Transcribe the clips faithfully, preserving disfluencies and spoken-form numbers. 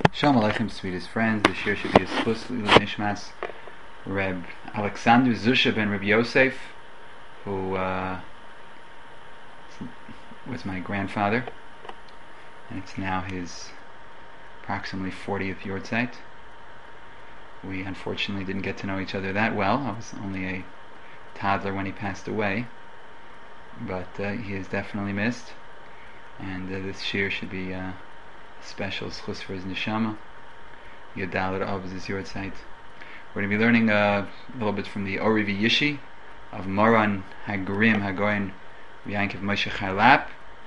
Shalom Aleichem, sweetest friends. This year should be a schus L'ilui Nishmas Reb Alexander Zusha ben Reb Yosef, who uh, was my grandfather, and it's now his approximately fortieth yortzeit. We unfortunately didn't get to know each other that well. I was only a toddler when he passed away, but uh, he is definitely missed, and uh, this year should be uh, special schus for his neshama. Yadalit Av is his yortzeit. We're going to be learning uh, a little bit from the Ori V'Yishi of Moran Hagrim Hagoyin V'Yankiv Moshe Charlap,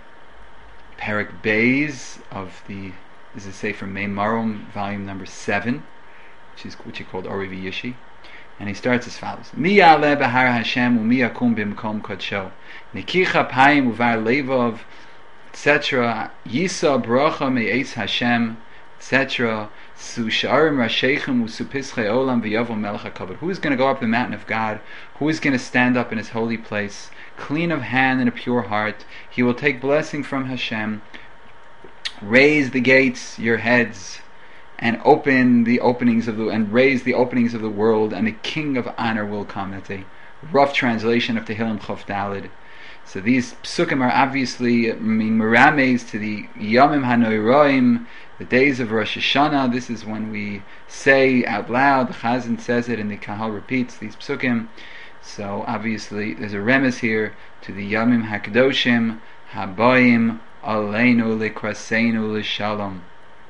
Perek Beis of the, this is Sefer Mei Marom, volume number seven, which is which he called Ori V'Yishi, and he starts as follows: Mi ya'aleh b'har Hashem u'mi yakum b'mkom kodsho nikicha payim uvar levov, et cetera. Yisa bracha me'etz Hashem, et cetera. Su sha'arim rasheichem u'supischei olam v'yavo melech hakavod. Who is going to go up the mountain of God? Who is going to stand up in His holy place, clean of hand and a pure heart? He will take blessing from Hashem. Raise the gates, your heads, and open the openings of the and raise the openings of the world, and the King of Honor will come. That's a rough translation of Tehillim Chof Daled. So these psukim are obviously mean merames to the Yomim HaNoiraim, the days of Rosh Hashanah. This is when we say out loud, the Chazan says it and the Kahal repeats these psukim. So obviously there's a remes here to the Yomim HaKadoshim Habayim Aleinu Likraseinu L'Shalom.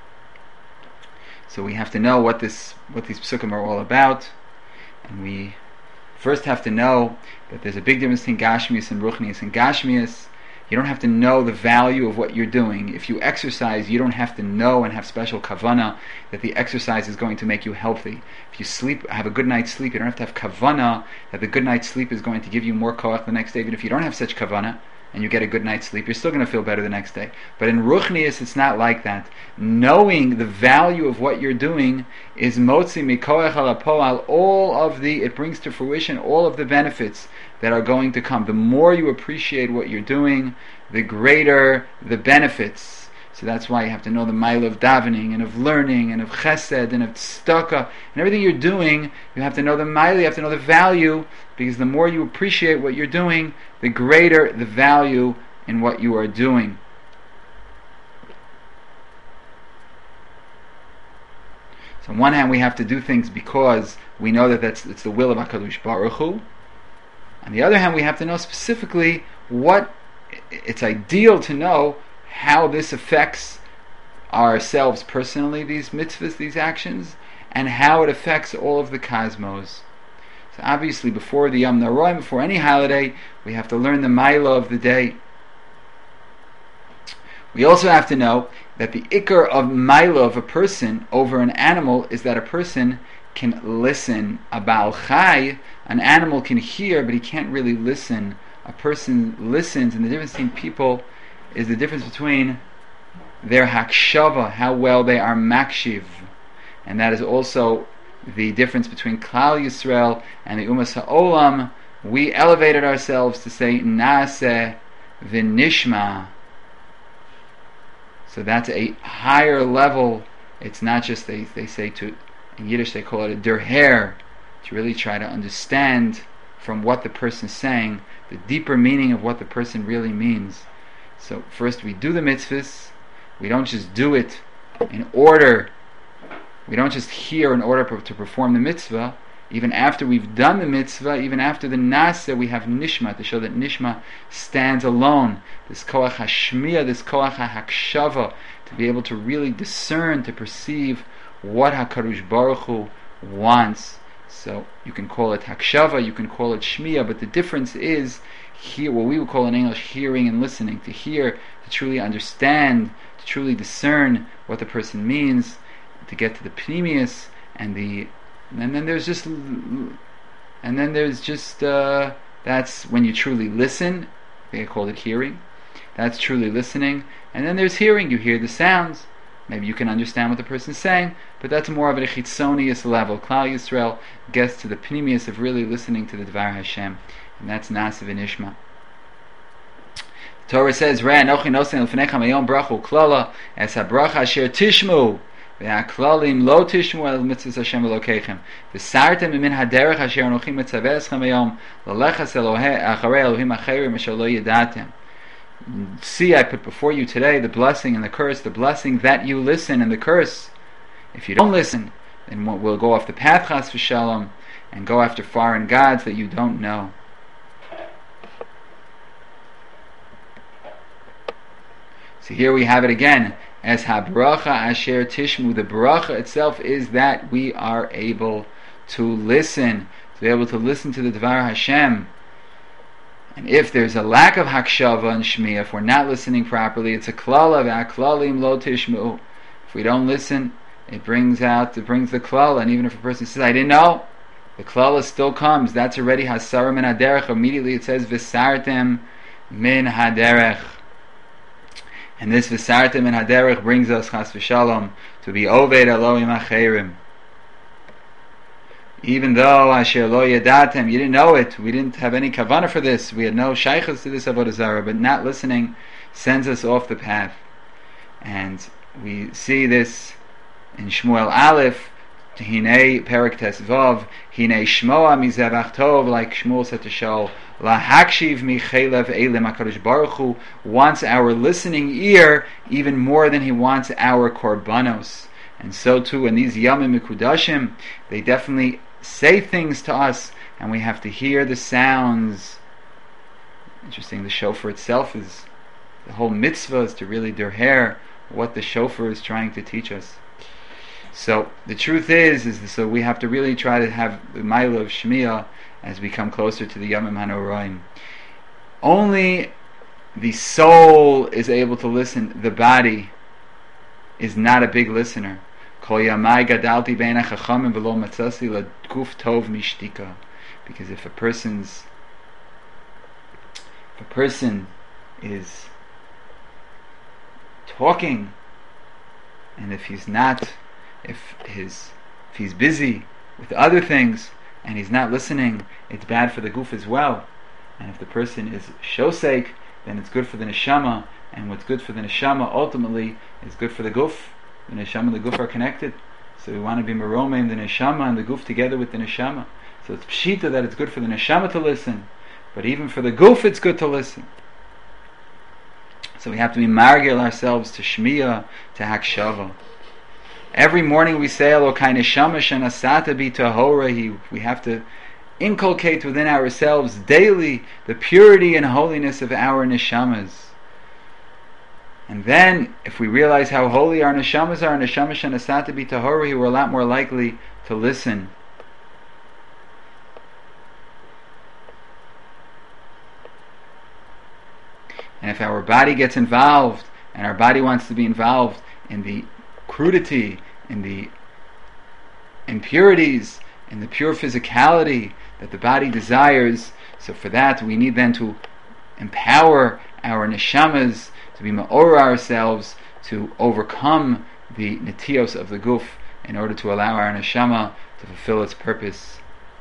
So we have to know what this what these psukim are all about, and we first have to know that there's a big difference between Gashmias and Ruchnias. And Gashmias, you don't have to know the value of what you're doing. If you exercise, you don't have to know and have special kavanah that the exercise is going to make you healthy. If you sleep, have a good night's sleep, you don't have to have kavanah that the good night's sleep is going to give you more koach the next day. Even if you don't have such kavanah and you get a good night's sleep, you're still going to feel better the next day. But in Ruchnias, it's not like that. Knowing the value of what you're doing is motzi mikoach ala poal, all of the, it brings to fruition all of the benefits that are going to come. The more you appreciate what you're doing, the greater the benefits. So that's why you have to know the mile of davening and of learning and of chesed and of tzedakah and everything you're doing. You have to know the mile, you have to know the value, because the more you appreciate what you're doing, the greater the value in what you are doing. So on one hand, we have to do things because we know that that's it's the will of HaKadosh Baruch Hu. On the other hand, we have to know specifically what it's ideal to know how this affects ourselves personally, these mitzvahs, these actions, and how it affects all of the cosmos. So obviously, before the Yom Noraim, before any holiday, we have to learn the Maila of the day. We also have to know that the ikar of Maila of a person over an animal is that a person can listen. A Baal Chai, an animal can hear, but he can't really listen. A person listens, and the difference between people is the difference between their hakshava, how well they are makshiv, and that is also the difference between Klal Yisrael and the Umas HaOlam. We elevated ourselves to say Naaseh V'Nishma. So that's a higher level. It's not just, they, they say to, in Yiddish they call it a derher, to really try to understand from what the person is saying, the deeper meaning of what the person really means. So first we do the mitzvahs. We don't just do it in order, we don't just hear in order to perform the mitzvah. Even after we've done the mitzvah, even after the nasa, we have nishma, to show that nishma stands alone. This koach hashmiya, this koach hakshava, to be able to really discern, to perceive what HaKadosh Baruch Hu wants. So you can call it hakshava, you can call it shmiya, but the difference is here, what we would call in English hearing and listening. To hear, to truly understand, to truly discern what the person means, to get to the pnimius, and the and then there's just and then there's just uh, that's when you truly listen. They call it hearing. That's truly listening. And then there's hearing. You hear the sounds. Maybe you can understand what the person is saying, but that's more of a chitzonius level. Klal Yisrael gets to the pnimius of really listening to the Dvar Hashem, and that's Naaseh V'Nishma. The Torah says, "Re anochi nosen l'fnecha mayom bracha u'klala es habracha asher tishmu והכללים לא תשמעו על מצוות השם אלוקיכם וסרתם ממין הדרך אשר אנוכי מצווה אתכם היום ללכת אחרי אלוהים אחרים אשר לא ידעתם. See, I put before you today the blessing and the curse, the blessing that you listen and the curse. If you don't listen, then we'll go off the path, chas v'shalom, and go after foreign gods that you don't know. So here we have it again, as ha-bracha asher tishmu. The bracha itself is that we are able to listen, to be able to listen to the Dvar Hashem. And if there's a lack of hakshava and shmiya, if we're not listening properly, it's a klala v'aklalim lo tishmu. If we don't listen, it brings out, it brings the klala. And even if a person says, I didn't know, the klala still comes. That's already hasara min haderech. Immediately it says v'sartem min haderech. And this v'sartem min haderech brings us chas v'shalom to be oved Elohim acherim. Even though asher lo yadatem, you didn't know it, we didn't have any kavanah for this, we had no shaychus to this avodah zarah, but not listening sends us off the path. And we see this in Shmuel Aleph, Hinei Perik Tesvav, Hinei Shmoa Mizevach Tov, like Shmuel said to Shaul, La Hakshiv Michelev Elim HaKadosh Baruch Hu wants our listening ear even more than he wants our korbanos. And so too, in these Yamim Mikudashim, they definitely say things to us, and we have to hear the sounds. Interesting, the shofar itself is, the whole mitzvah is to really derher what the shofar is trying to teach us. So the truth is, is so we have to really try to have the Maila of Shmiya as we come closer to the Yamim HaNoraim. Only the soul is able to listen. The body is not a big listener. Because if a person's if a person is talking, and if he's not, if his if he's busy with other things and he's not listening, it's bad for the guf as well. And if the person is shosek, then it's good for the neshama, and what's good for the neshama ultimately is good for the guf. The neshama and the guf are connected, so we want to be meromeim the neshama and the guf together with the neshama. So it's pshita that it's good for the neshama to listen, but even for the guf it's good to listen. So we have to be margil ourselves to shmiya, to hakshava. Every morning we say Elokai neshama shenasata bi tahora. We have to inculcate within ourselves daily the purity and holiness of our neshamas. And then, if we realize how holy our neshamas are, neshama shenasata bi tahora, we're a lot more likely to listen. And if our body gets involved, and our body wants to be involved in the crudity, in the impurities, in the pure physicality that the body desires, so for that we need then to empower our neshamas, to be ma'or ourselves, to overcome the netios of the guf, in order to allow our neshama to fulfill its purpose.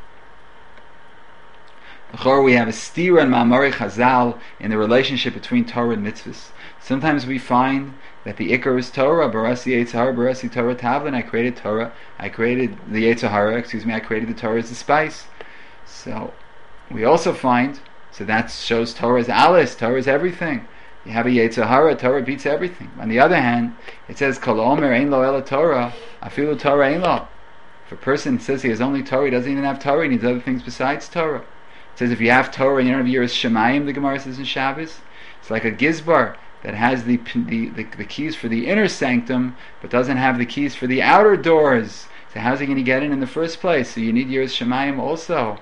We have a stira and ma'amari chazal in the relationship between Torah and mitzvahs. Sometimes we find that the ikar is Torah, barasi Yetzirah, barasi Torah tavlin. I created Torah, I created the Yetzirah, excuse me, I created the Torah as the spice. So we also find, so that shows Torah is alis, Torah is everything. You have a Yetzirah, Torah beats everything. On the other hand, it says kol omer ein lo ela Torah, afilu Torah ein lo. If a person says he has only Torah, he doesn't even have Torah, he needs other things besides Torah. It says if you have Torah and you don't have Yiras Shemayim, the Gemara says in Shabbos, it's like a gizbar that has the, the, the, the keys for the inner sanctum, but doesn't have the keys for the outer doors. So how's he going to get in in the first place? So you need Yiras Shemayim also.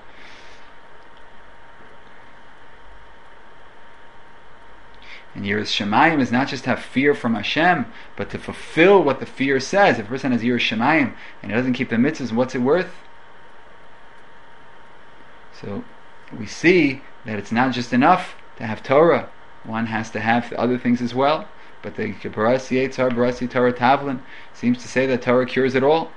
And Yiras Shemayim is not just to have fear from Hashem, but to fulfill what the fear says. If a person has Yiras Shemayim and he doesn't keep the mitzvahs, what's it worth? So we see that it's not just enough to have Torah. One has to have other things as well. But the Barasi Yetzar, Barasi Torah Tavlin seems to say that Torah cures it all.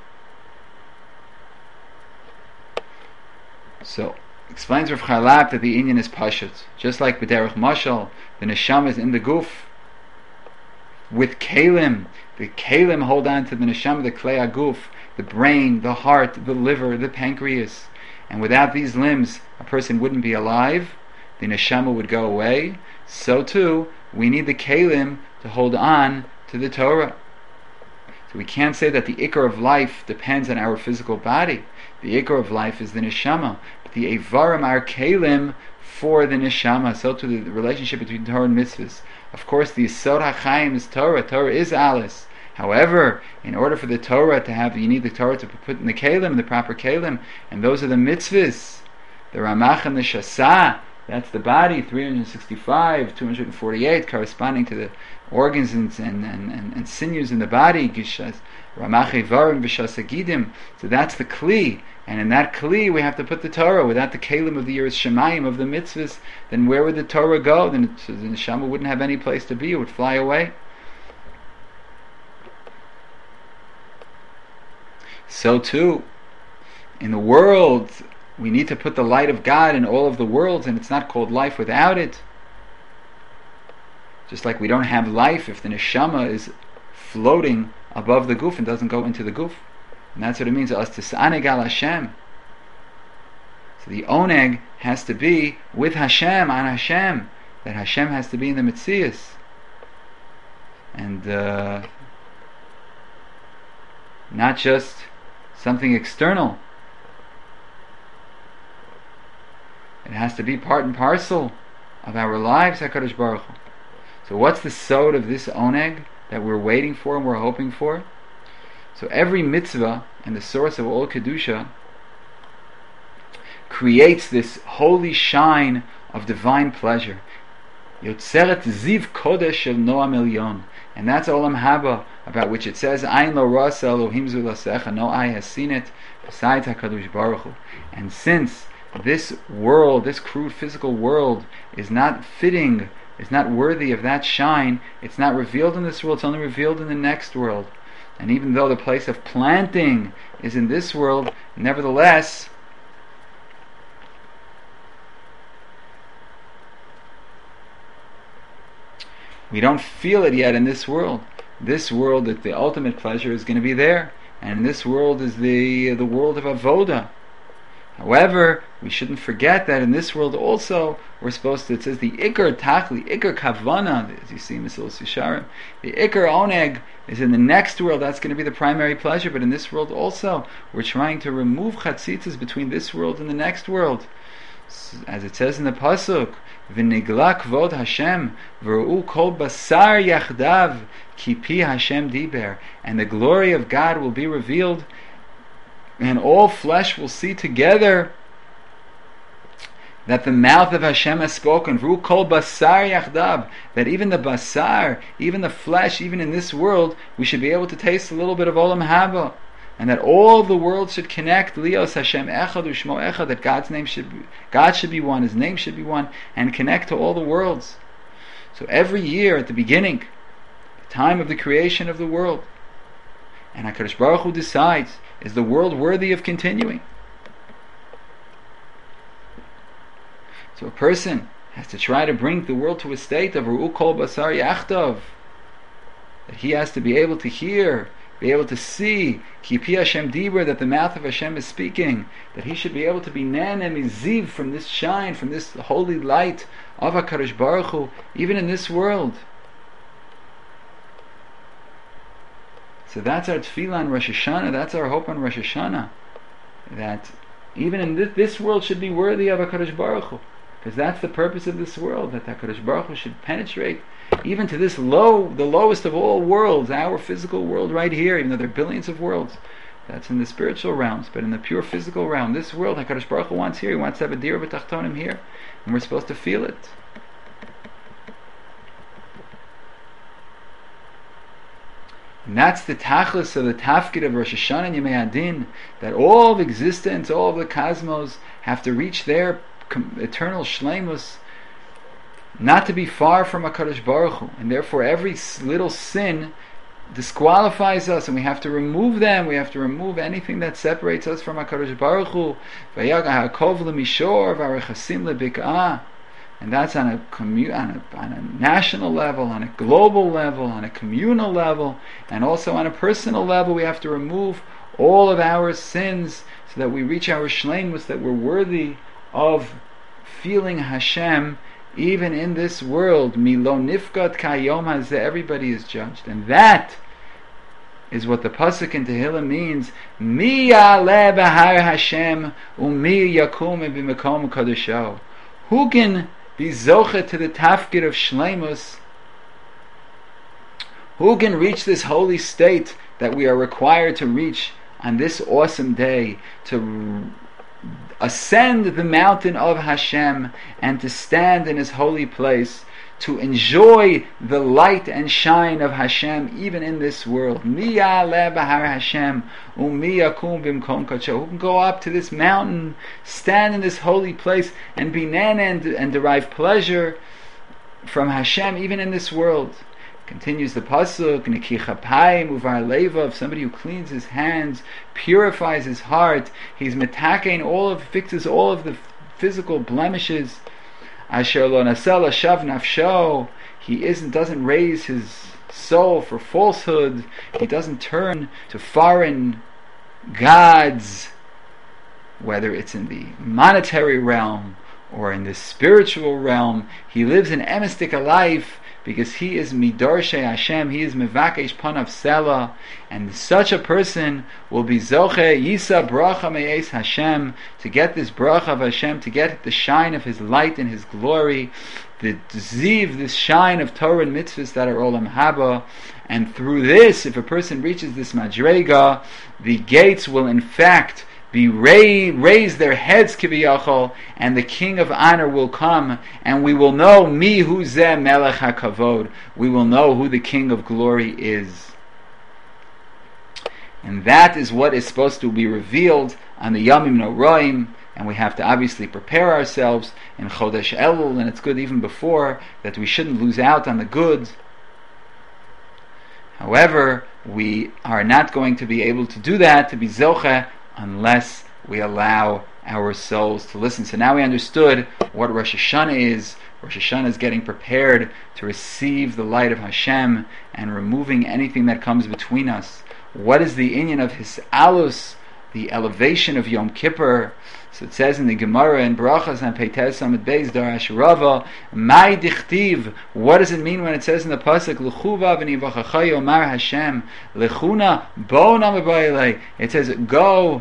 So, explains Rav Charlap that the inyan is pashut. Just like B'derech Mashal, the neshama is in the guf. with kalim. The kalim hold on to the neshama, the klei aguf, the brain, the heart, the liver, the pancreas. And without these limbs, a person wouldn't be alive. The neshama would go away. So too, we need the kalim to hold on to the Torah. So we can't say that the ikar of life depends on our physical body. The ikar of life is the neshama. But the evarim are kalim for the neshama. So to the relationship between Torah and mitzvahs. Of course, the Yisod HaChaim is Torah. Torah is Alice. However, in order for the Torah to have, you need the Torah to put in the kalim, the proper kalim, and those are the mitzvahs. The Ramach and the Shasa, that's the body, three hundred sixty-five, two hundred forty-eight, corresponding to the organs and, and, and, and sinews in the body. Gishas, Ramach Evarim V'Shasa Gidim. So that's the Kli. And in that Kli we have to put the Torah. Without the kalim of the Yiras Shemayim, of the mitzvahs, then where would the Torah go? Then it, the neshama wouldn't have any place to be. It would fly away. So too, in the world, we need to put the light of God in all of the worlds, and it's not called life without it. Just like we don't have life if the neshama is floating above the guf and doesn't go into the guf. And that's what it means, as tis'aneg al Hashem. So the oneg has to be with Hashem, on Hashem. That Hashem has to be in the Metzias. And uh, not just something external. It has to be part and parcel of our lives, HaKadosh Baruch Hu. So what's the sod of this oneg that we're waiting for and we're hoping for? So every mitzvah and the source of all kedusha creates this holy shine of divine pleasure. Yotzeret ziv kodesh shel Noam Elyon. And that's Olam Haba, about which it says, Ayin lo rasa Elohim zu lasecha, no eye has seen it, besides HaKadosh Baruch Hu. And since this world, this crude physical world, is not fitting, is not worthy of that shine, it's not revealed in this world, it's only revealed in the next world. And even though the place of planting is in this world, nevertheless, we don't feel it yet in this world. This world, that the ultimate pleasure is going to be there, and this world is the the world of avoda. However, we shouldn't forget that in this world also we're supposed to. It says the ikar tachli, ikar kavana, as you see in Mesilas Yesharim. The ikar oneg is in the next world. That's going to be the primary pleasure. But in this world also, we're trying to remove chatzitzas between this world and the next world, as it says in the pasuk. V'nigla kvod Hashem v'ru'u kol basar yachdav ki pi Hashem diber. And the glory of God will be revealed, and all flesh will see together that the mouth of Hashem has spoken. V'ru'u kol basar yachdav. That even the basar, even the flesh, even in this world, we should be able to taste a little bit of Olam Haba. And that all the world should connect, Lios Hashem Echad U'Shmo Echad, that God's name should be, God should be one, His name should be one, and connect to all the worlds. So every year at the beginning, the time of the creation of the world, and HaKadosh Baruch Hu decides, is the world worthy of continuing? So a person has to try to bring the world to a state of Ru'u Kol Basar Yachdav, that he has to be able to hear, be able to see, Ki Pi Hashem Dibur, that the mouth of Hashem is speaking, that he should be able to be Nanem Ziv from this shine, from this holy light of HaKadosh Baruch Hu, even in this world. So that's our tefillah on Rosh Hashanah, that's our hope on Rosh Hashanah, that even in this, this world should be worthy of HaKadosh Baruch Hu, because that's the purpose of this world, that HaKadosh Baruch Hu should penetrate even to this low, the lowest of all worlds, our physical world right here, even though there are billions of worlds. That's in the spiritual realms, but in the pure physical realm, this world, HaKadosh Baruch Hu wants here, He wants to have a dir b'tachtonim here, and we're supposed to feel it. And that's the tachlis of the tafkid of Rosh Hashanah and Yemei Adin, that all of existence, all of the cosmos have to reach their eternal shleimus, not to be far from HaKadosh Baruch Hu, and therefore every little sin disqualifies us, and we have to remove them. We have to remove anything that separates us from HaKadosh Baruch Hu. And that's on a, commu- on, a, on a national level, on a global level, on a communal level, and also on a personal level. We have to remove all of our sins so that we reach our shleimus, that we're worthy of feeling Hashem even in this world. Milo nifkat kayom hazeh, everybody is judged. And that is what the pasuk in Tehillah means. Mi ya'aleh b'har Hashem u'mi yakum b'mekom kadosho. Who can be zoche to the tafkid of shleimus? Who can reach this holy state that we are required to reach on this awesome day, to ascend the mountain of Hashem and to stand in His holy place, to enjoy the light and shine of Hashem even in this world? Mi ya'aleh b'har Hashem u'mi yakum b'mekom kadosho. Who can go up to this mountain, stand in this holy place, and be nana and, and derive pleasure from Hashem even in this world? Continues the pasuk, Neki chapayim uvar levav, somebody who cleans his hands, purifies his heart, he's metakein, all of fixes all of the physical blemishes. Asher lo nasel shav nafsho, he isn't doesn't raise his soul for falsehood, he doesn't turn to foreign gods, whether it's in the monetary realm or in the spiritual realm. He lives an emistic life because he is midorshe Hashem, he is mevakesh panav sela, and such a person will be zoche yisa bracha me'es Hashem, to get this bracha of Hashem, to get the shine of His light and His glory, the ziv, this shine of Torah and mitzvahs that are olam haba. And through this, if a person reaches this madrega, the gates will in fact be raised, raise their heads kiviyachol, and the King of Honor will come, and we will know mi hu zeh melech hakavod. We will know who the King of Glory is, and that is what is supposed to be revealed on the Yamim Noraim. And we have to obviously prepare ourselves in Chodesh Elul, and it's good even before that we shouldn't lose out on the good. However, we are not going to be able to do that, to be zoche, unless we allow our souls to listen. So now we understood what Rosh Hashanah is. Rosh Hashanah is getting prepared to receive the light of Hashem and removing anything that comes between us. What is the inyan of His alus, the elevation of Yom Kippur? So it says in the Gemara in Brachas and Peites Samad Beis Darash Rava, Mai dichtiv. What does it mean when it says in the pasuk L'chuva v'nivachacha yomar Hashem L'chuna bo namabayilei? It says go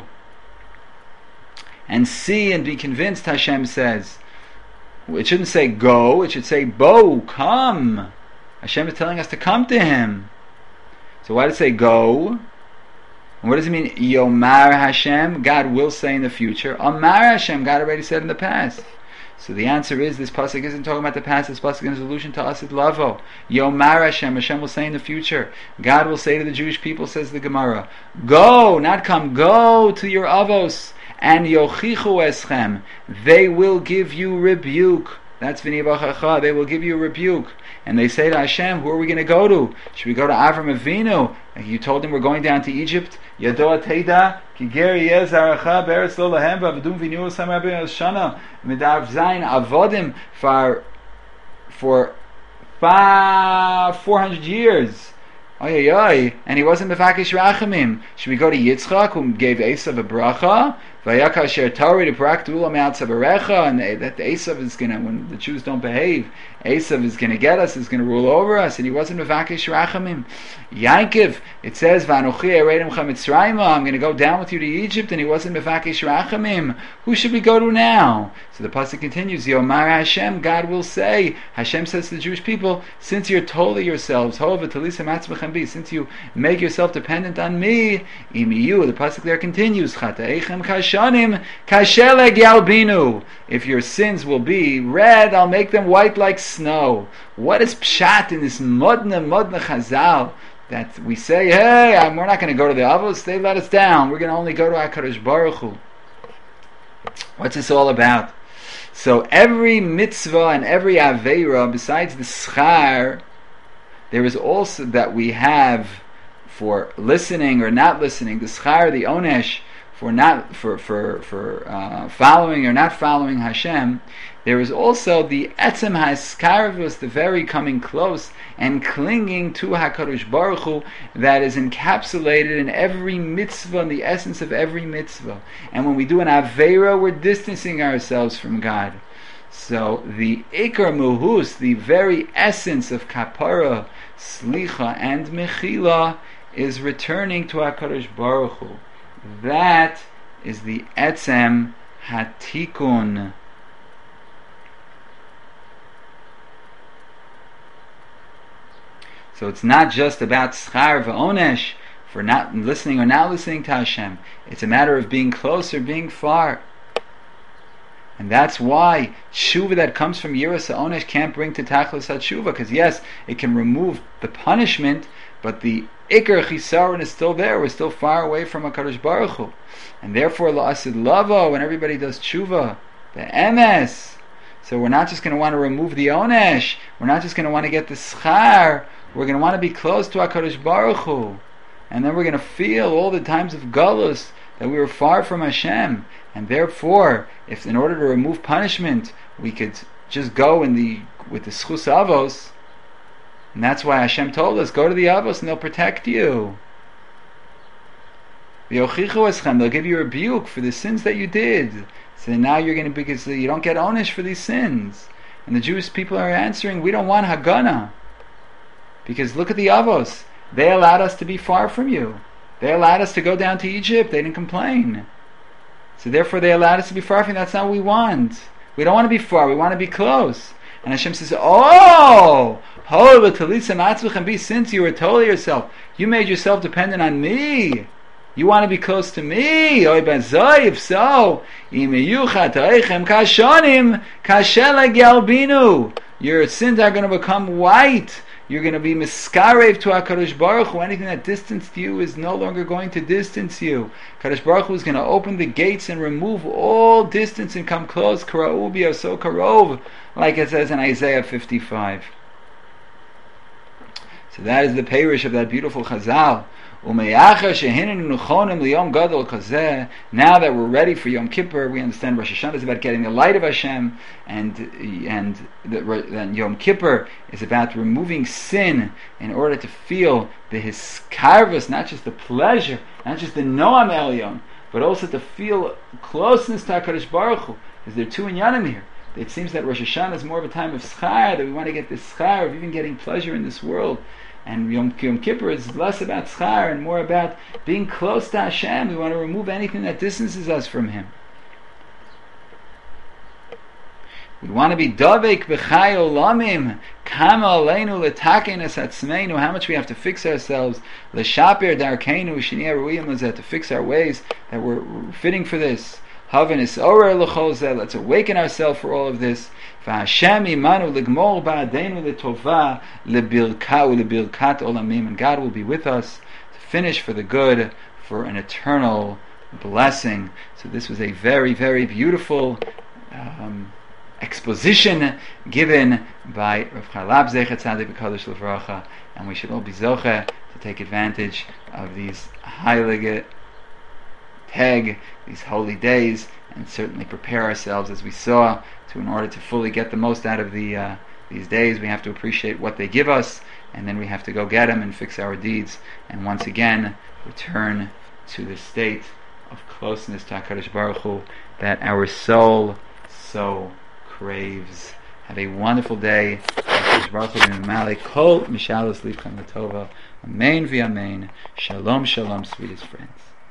and see and be convinced. Hashem says it shouldn't say go; it should say bo, come. Hashem is telling us to come to Him. So why does it say go? And what does it mean? Yomar Hashem, God will say in the future. Amar Hashem, God already said in the past. So the answer is, this pasuk isn't talking about the past. This pasuk is an allusion to Asid Lavo. Yomar Hashem, Hashem will say in the future. God will say to the Jewish people, says the Gemara, go, not come, go to your avos, and yochichu eschem, they will give you rebuke. That's v'nivachacha, they will give you rebuke. And they say to Hashem, who are we going to go to? Should we go to Avram Avinu? And you told him we're going down to Egypt. Yadoa Teida, Kigeri Yezaracha, Beretz Lo Lahem, Vavdum V'niu Samar Ben Shana, Midav Zayin Avodim, for for four hundred years. Oy, oy, oy. And he wasn't Mevakesh Rachamim. Should we go to Yitzchak, who gave Esav a bracha? Vayaka Sher Torah to Parak Tula Me'at Sabarecha, and that Esav is going to, when the Jews don't behave, Esav is going to get us, is going to rule over us, and he wasn't Mevakesh Rachamim. Yankiv, it says, Vanochi Eredimcha Mitzrayma, I'm going to go down with you to Egypt, and he wasn't Mevakesh Rachamim. Who should we go to now? So the pasuk continues, Yomar Hashem, God will say, Hashem says to the Jewish people, since you're totally yourselves, since you make yourself dependent on me, imiyu, the pasuk there continues, Chataeichem kashanim, kasheleg yalbinu. If your sins will be red, I'll make them white like snow. What is pshat in this modna modna chazal that we say, hey, I'm, we're not going to go to the avos, they let us down, we're going to only go to HaKadosh Baruch Hu. What's this all about? So every mitzvah and every aveira, besides the schar, there is also that we have for listening or not listening, the schar, the onesh, for not for for for uh, following or not following Hashem, there is also the etzem ha'eskarvus, the very coming close and clinging to HaKadosh Baruch Hu, that is encapsulated in every mitzvah, in the essence of every mitzvah. And when we do an aveira, we're distancing ourselves from God. So the ikar muhus, the very essence of kapara, slicha, and mechila, is returning to HaKadosh Baruch Hu. That is the etzem hatikun. So it's not just about schar v'onesh for not listening or not listening to Hashem. It's a matter of being close or being far. And that's why tshuva that comes from yiras ha'onesh can't bring to tachlis ha'tshuva, because yes, it can remove the punishment, but the ikar chisaron is still there. We're still far away from HaKadosh Baruch Hu. And therefore, la'asid lavo, when everybody does tshuva, the emes. So we're not just going to want to remove the onesh. We're not just going to want to get the schar. We're going to want to be close to HaKadosh Baruch Hu. And then we're going to feel all the times of galus that we were far from Hashem. And therefore, if in order to remove punishment, we could just go in the with the schus avos, and that's why Hashem told us, go to the avos and they'll protect you. They'll give you a rebuke for the sins that you did. So now you're going to, because you don't get onish for these sins. And the Jewish people are answering, we don't want Hagana. Because look at the avos. They allowed us to be far from you. They allowed us to go down to Egypt. They didn't complain. So therefore they allowed us to be far from you. That's not what we want. We don't want to be far. We want to be close. And Hashem says, oh, and be, since you were totally yourself, you made yourself dependent on me. You want to be close to me. If so, your sins are going to become white. You're going to be miskarev to HaKadosh Baruch Hu. Anything that distanced you is no longer going to distance you. HaKadosh Baruch Hu is going to open the gates and remove all distance and come close. Kara'u so karov, like it says in Isaiah fifty-five. So that is the parish of that beautiful Chazal. Now that we're ready for Yom Kippur, we understand Rosh Hashanah is about getting the light of Hashem, and and then Yom Kippur is about removing sin in order to feel the hiskarvus, not just the pleasure, not just the Noam Elyon, but also to feel closeness to HaKadosh Baruch Hu. Because there are two inyanim here. It seems that Rosh Hashanah is more of a time of schar, that we want to get this schar of even getting pleasure in this world. And Yom, Yom Kippur is less about schar and more about being close to Hashem. We want to remove anything that distances us from Him. We want to be davek b'chai olamim, kama aleinu letakenes atzmeinu, how much we have to fix ourselves, l'shaper darkeinu shniyah ruiyim lazeh, to fix our ways, that we're, we're fitting for this. Haven is orer l'chol zeh, let's awaken ourselves for all of this. V'Hashem imanu ligmor ba'adeinu l'tova lebirkau lebirkat olamim, and God will be with us to finish for the good, for an eternal blessing. So this was a very, very beautiful um, exposition given by Rav Chalab Zecher Tzadik B'Kadosh L'Vracha, and we should all be zoche to take advantage of these heilige tag, these holy days, and certainly prepare ourselves, as we saw, to in order to fully get the most out of the uh, these days. We have to appreciate what they give us, and then we have to go get them and fix our deeds, and once again return to the state of closeness to HaKadosh Baruch Hu that our soul so craves. Have a wonderful day. HaKadosh Baruch Hu v'mimale kol mishalos livchem l'tova. Amen v'amen. Shalom, shalom, sweetest friends.